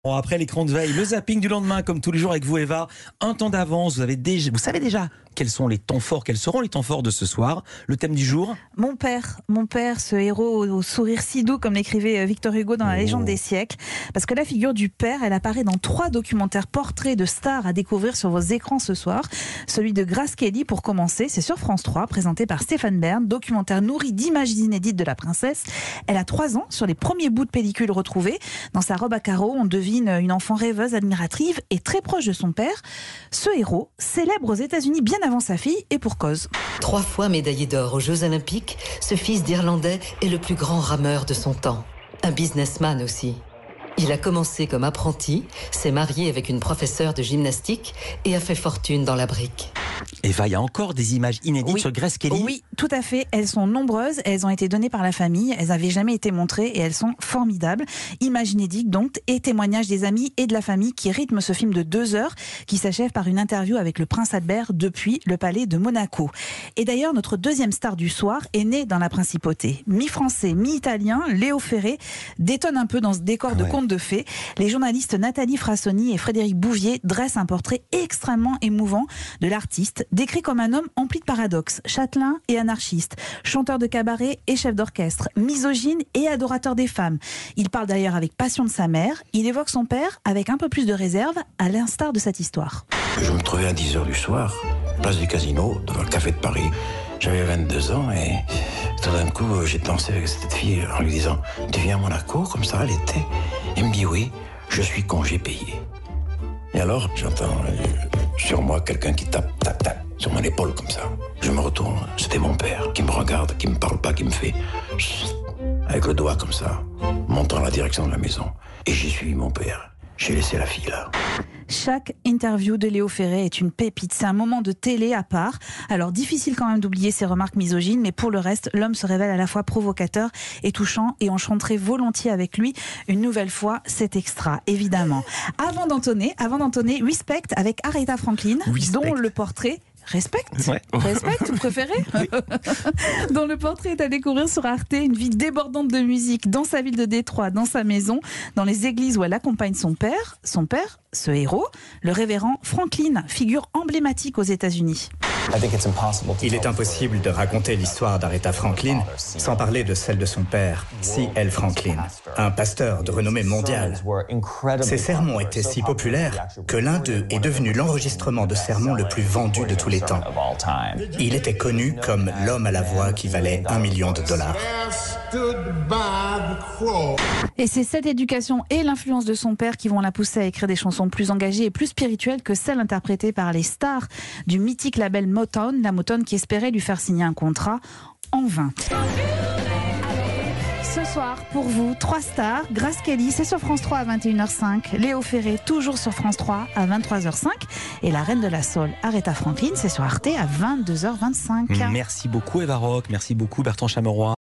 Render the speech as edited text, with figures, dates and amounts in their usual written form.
Bon, après l'écran de veille, le zapping du lendemain, comme tous les jours avec vous, Eva. Un temps d'avance, vous savez déjà quels sont les temps forts, quels seront les temps forts de ce soir. Le thème du jour. Mon père, ce héros au sourire si doux, comme l'écrivait Victor Hugo dans La Légende des siècles. Parce que la figure du père, elle apparaît dans 3 documentaires portraits de stars à découvrir sur vos écrans ce soir. Celui de Grace Kelly, pour commencer, c'est sur France 3, présenté par Stéphane Bern, documentaire nourri d'images inédites de la princesse. Elle a 3 ans, sur les premiers bouts de pellicule retrouvés. Dans sa robe à carreaux, on devine une enfant rêveuse, admirative et très proche de son père. Ce héros, célèbre aux États-Unis bien avant sa fille, et pour cause. 3 fois médaillé d'or aux Jeux Olympiques, ce fils d'Irlandais est le plus grand rameur de son temps. Un businessman aussi. Il a commencé comme apprenti, s'est marié avec une professeure de gymnastique et a fait fortune dans la brique. Eva, il y a encore des images inédites sur Grace Kelly. Oui, tout à fait. Elles sont nombreuses. Elles ont été données par la famille. Elles n'avaient jamais été montrées et elles sont formidables. Images inédites donc et témoignages des amis et de la famille qui rythment ce film de 2 heures qui s'achève par une interview avec le prince Albert depuis le palais de Monaco. Et d'ailleurs, notre deuxième star du soir est née dans la principauté. Mi-français, mi-italien, Léo Ferré détonne un peu dans ce décor de conte de fées. Les journalistes Nathalie Frassoni et Frédéric Bouvier dressent un portrait extrêmement émouvant de l'artiste, décrit comme un homme empli de paradoxes, châtelain et anarchiste, chanteur de cabaret et chef d'orchestre, misogyne et adorateur des femmes. Il parle d'ailleurs avec passion de sa mère. Il évoque son père avec un peu plus de réserve, à l'instar de cette histoire. Je me trouvais à 10h du soir, place du Casino, devant le café de Paris. J'avais 22 ans et tout d'un coup, j'ai dansé avec cette fille en lui disant « Tu viens à Monaco comme ça l'été ?» Elle me dit « Oui, je suis congé payé. » Et alors, j'entends sur moi quelqu'un qui tape sur mon épaule comme ça. Je me retourne, c'était mon père qui me regarde, qui me parle pas, qui me fait chut, avec le doigt comme ça, montant la direction de la maison. Et j'ai suivi mon père. J'ai laissé la fille là. Chaque interview de Léo Ferré est une pépite. C'est un moment de télé à part. Alors difficile quand même d'oublier ses remarques misogynes, mais pour le reste, l'homme se révèle à la fois provocateur et touchant, et on chanterait volontiers avec lui une nouvelle fois cet extra, évidemment. Avant d'entonner, Respect avec Aretha Franklin, dont le portrait... Respect, vous préférez dont le portrait est à découvrir sur Arte, une vie débordante de musique dans sa ville de Détroit, dans sa maison, dans les églises où elle accompagne son père, ce héros, le révérend Franklin, figure emblématique aux États-Unis. Il est impossible de raconter l'histoire d'Aretha Franklin sans parler de celle de son père, C.L. Franklin, un pasteur de renommée mondiale. Ses sermons étaient si populaires que l'un d'eux est devenu l'enregistrement de sermons le plus vendu de tous les temps. Il était connu comme l'homme à la voix qui valait $1 million. Et c'est cette éducation et l'influence de son père qui vont la pousser à écrire des chansons plus engagées et plus spirituelles que celles interprétées par les stars du mythique label Motown, la Motown qui espérait lui faire signer un contrat en vain. Ce soir, pour vous, 3 stars. Grace Kelly, c'est sur France 3 à 21h05. Léo Ferré, toujours sur France 3 à 23h05. Et la reine de la soul, Aretha Franklin, c'est sur Arte à 22h25. Merci beaucoup Eva Rock, merci beaucoup Bertrand Chameroy.